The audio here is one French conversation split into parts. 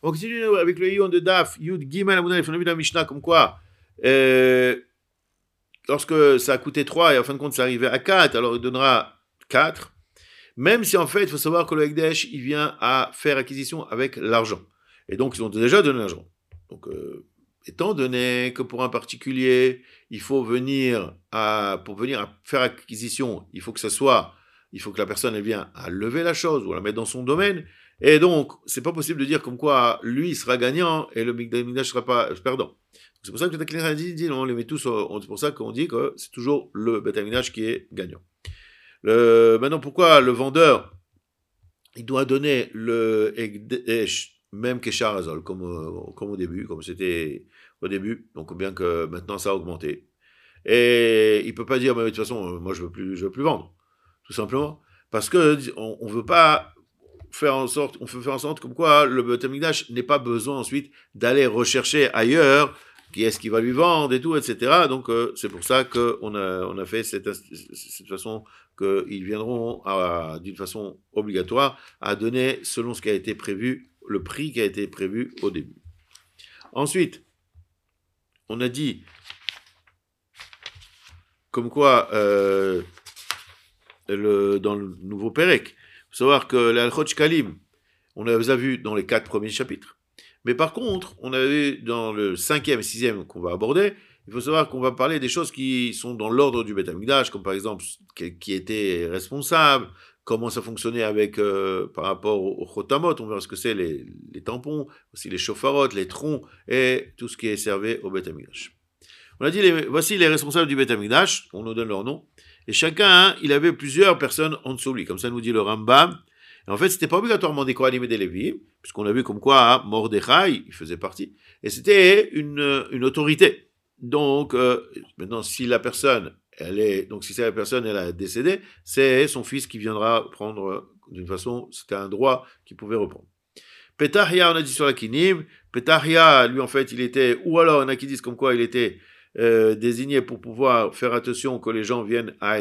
On continue avec le Yon de Daf, Yud Gimel Amounalef. On a vu dans la Mishnah comme quoi, lorsque ça a coûté 3 et en fin de compte ça arrivait à 4, alors il donnera 4. Même si en fait, il faut savoir que le Hekdesh, il vient à faire acquisition avec l'argent. Et donc, ils ont déjà donné l'argent. Donc, étant donné que pour un particulier, il faut pour venir à faire acquisition, il faut que la personne, elle vient à lever la chose ou à la mettre dans son domaine. Et donc, c'est pas possible de dire comme quoi lui sera gagnant et le Mikdash sera pas perdant. C'est pour ça que le Taklin a dit, on les met tous, c'est pour ça qu'on dit que c'est toujours le Beth Amikdash qui est gagnant. Maintenant, pourquoi le vendeur, il doit donner le Hekdesh, même Keshar Azol, comme au début, comme c'était au début, donc bien que maintenant ça a augmenté. Et il peut pas dire, mais de toute façon, moi je veux plus vendre, tout simplement, parce que on veut pas faire en sorte comme quoi le Beth Amikdash n'ait pas besoin ensuite d'aller rechercher ailleurs qui est-ce qui va lui vendre et tout, etc. Donc c'est pour ça qu'on a fait cette façon qu'ils viendront d'une façon obligatoire à donner selon ce qui a été prévu, le prix qui a été prévu au début. Ensuite, on a dit comme quoi dans le nouveau Pérec, il faut savoir que l'Al-Khotch Kalim, on les a vus dans les 4 premiers chapitres. Mais par contre, on a vu dans le 5e et 6e qu'on va aborder, il faut savoir qu'on va parler des choses qui sont dans l'ordre du Beth Amikdash, comme par exemple qui était responsable, comment ça fonctionnait avec par rapport au Chotamot, on verra ce que c'est les tampons, aussi les shofarot, les troncs et tout ce qui est servi au Beth Amikdash. On a dit, voici les responsables du Beth Amikdash, on nous donne leur nom, et chacun, il avait plusieurs personnes en dessous de lui, comme ça nous dit le Rambam. Et en fait, c'était pas obligatoirement des Kohanim et des Lévi, puisqu'on a vu comme quoi Mordechai, il faisait partie, et c'était une autorité. Donc, maintenant, si la personne, elle a décédé, c'est son fils qui viendra prendre, d'une façon, c'était un droit qu'il pouvait reprendre. Petahia, on a dit sur la Kinim, Petahia, lui, en fait, il était, ou alors, on a qui disent comme quoi il était désigné pour pouvoir faire attention que les gens viennent à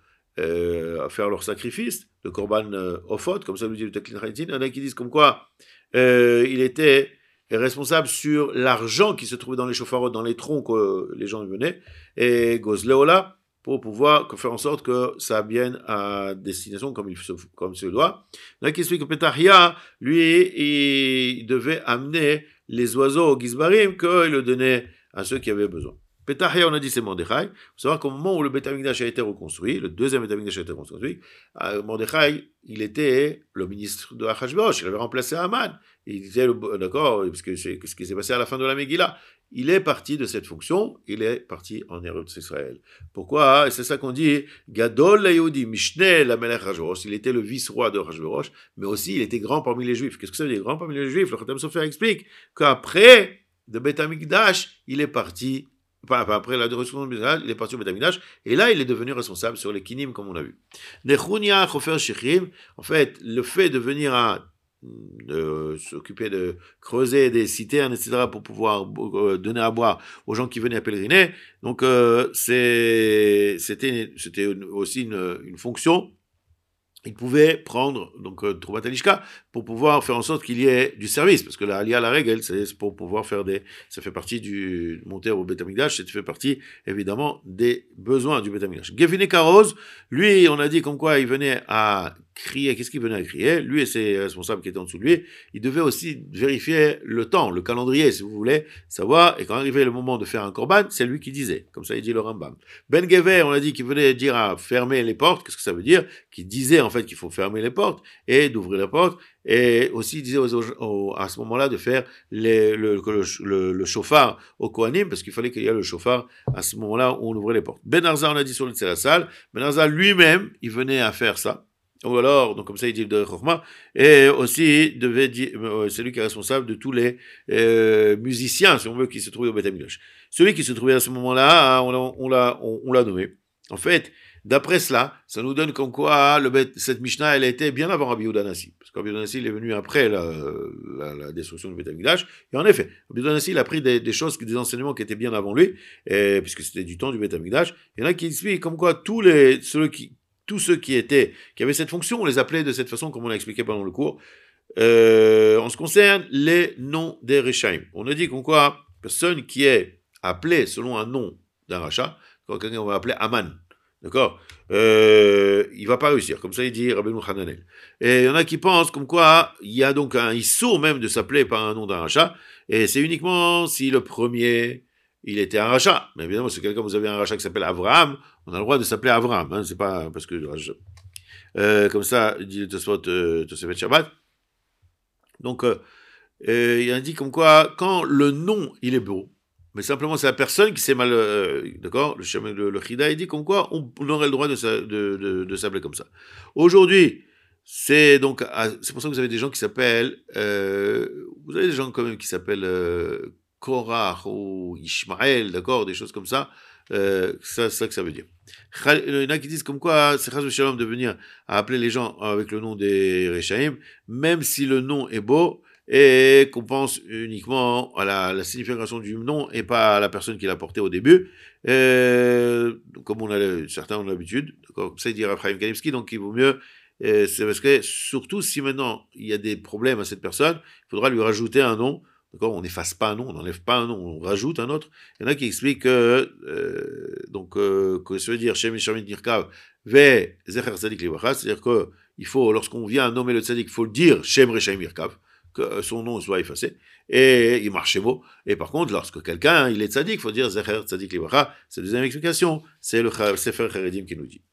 faire leur sacrifice, le Korban Ophot, comme ça nous dit le Taklin Haïtin. Il y en a qui disent comme quoi il était responsable sur l'argent qui se trouvait dans les chauffarots, dans les troncs que les gens venaient, et Gozleola, pour pouvoir faire en sorte que ça vienne à destination comme se doit. Il y en a qui expliquent que Petahia, lui, il devait amener les oiseaux au Gizbarim, qu'il le donnait à ceux qui avaient besoin. Petahia, on a dit c'est Mordechai. Il faut savoir qu'au moment où le Beth Amikdash a été reconstruit, le deuxième Beth Amikdash a été reconstruit, Mordechai, il était le ministre de Achashverosh, il avait remplacé Haman. Il était d'accord, parce que c'est ce qui s'est passé à la fin de la Megillah. Il est parti de cette fonction, il est parti en Eretz Israël. Pourquoi? Et c'est ça qu'on dit, Gadol Yehudi, Mishneh la Melech Achashverosh. Il était le vice-roi de Achashverosh, mais aussi il était grand parmi les Juifs. Qu'est-ce que ça veut dire, grand parmi les Juifs? Le Khatam Sofer explique qu'après de Beth Amikdash, il est parti. Après la destruction de Israël, il est parti au Beth Amikdash, et là, il est devenu responsable sur les kinim, comme on a vu. Nechunia, Chofer, Shechim, en fait, le fait de venir s'occuper de creuser des citernes, etc., pour pouvoir donner à boire aux gens qui venaient à pèleriner, donc c'était aussi une fonction. Il pouvait prendre donc Trouvat Alishka pour pouvoir faire en sorte qu'il y ait du service, parce que la règle, c'est pour pouvoir ça fait partie du monter au Beth Amikdash, ça fait partie évidemment des besoins du Beth Amikdash. Gevine Karoz, lui, on a dit comme quoi il venait à crier. Qu'est-ce qu'il venait à crier? Lui et ses responsables qui étaient en dessous de lui, ils devaient aussi vérifier le temps, le calendrier, si vous voulez savoir. Et quand arrivait le moment de faire un korban, c'est lui qui disait, comme ça il dit le Rambam. Ben Gever, on a dit qu'il venait dire à fermer les portes. Qu'est-ce que ça veut dire? Qu'il disait en fait qu'il faut fermer les portes et d'ouvrir les portes, et aussi il disait à ce moment-là de faire le chauffard au Kohanim, parce qu'il fallait qu'il y ait le chauffard à ce moment-là où on ouvrait les portes. Ben Arza, on a dit sur le Tzelasal, Ben Arza lui-même, il venait à faire ça. Ou alors, donc comme ça il dit de Chokhmah, et aussi devait dire, c'est lui qui est responsable de tous les musiciens, si on veut, qui se trouvaient au Beth Amikdash. Celui qui se trouvait à ce moment-là, on l'a nommé. En fait, d'après cela, ça nous donne comme quoi cette Mishnah, elle a été bien avant Rabbi Yehuda Hanassi, parce que Rabbi Yehuda Hanassi, il est venu après la destruction du Beth Amikdash, et en effet, Rabbi Yehuda Hanassi, il a pris des choses, des enseignements qui étaient bien avant lui, puisque c'était du temps du Beth Amikdash. Il y en a qui expliquent comme quoi tous ceux qui avaient cette fonction, on les appelait de cette façon, comme on l'a expliqué pendant le cours, En ce qui concerne les noms des Rechaim, on a dit qu'on quoi, personne qui est appelé selon un nom d'un rachat, quand quelqu'un va appeler Aman, d'accord, il va pas réussir, comme ça il dit Rabbeinu Hananel. Et il y en a qui pensent comme quoi il y a donc un issour même de s'appeler par un nom d'un rachat, et c'est uniquement si le premier il était un rachat. Mais évidemment, si quelqu'un vous avez un rachat qui s'appelle Avraham, on a le droit de s'appeler Avraham, hein, c'est pas parce que comme ça dit le Tosefet Shabbat. Donc il indique comme quoi quand le nom il est beau, mais simplement c'est la personne qui s'est mal, d'accord, le Chida il dit comme quoi on aurait le droit de s'appeler comme ça. Aujourd'hui, c'est donc c'est pour ça que vous avez des gens qui s'appellent, vous avez des gens quand même qui s'appellent Korach ou Ishmael, d'accord, des choses comme ça. C'est ça que ça veut dire. Il y en a qui disent comme quoi c'est Chas v'Shalom de venir à appeler les gens avec le nom des Rechaim, même si le nom est beau, et qu'on pense uniquement à la signification du nom et pas à la personne qui l'a porté au début, comme certains ont l'habitude, comme ça il dit Raphaël Kalivski, donc il vaut mieux, c'est parce que surtout si maintenant il y a des problèmes à cette personne, il faudra lui rajouter un nom. D'accord, on n'efface pas un nom, on n'enlève pas un nom, on rajoute un autre. Il y en a qui expliquent que ça veut dire Shem Shamit Nirkav Ve Zecher Tzadik Livracha, c'est-à-dire que il faut, lorsqu'on vient nommer le Tzadik, il faut le dire Shem Reshaim Nirkav, que son nom soit effacé, et il marche beau. Et par contre, lorsque quelqu'un il est Tzadik, il faut dire Zecher Tzadik Livracha. C'est la deuxième explication, c'est le Sefer Haredim qui nous dit.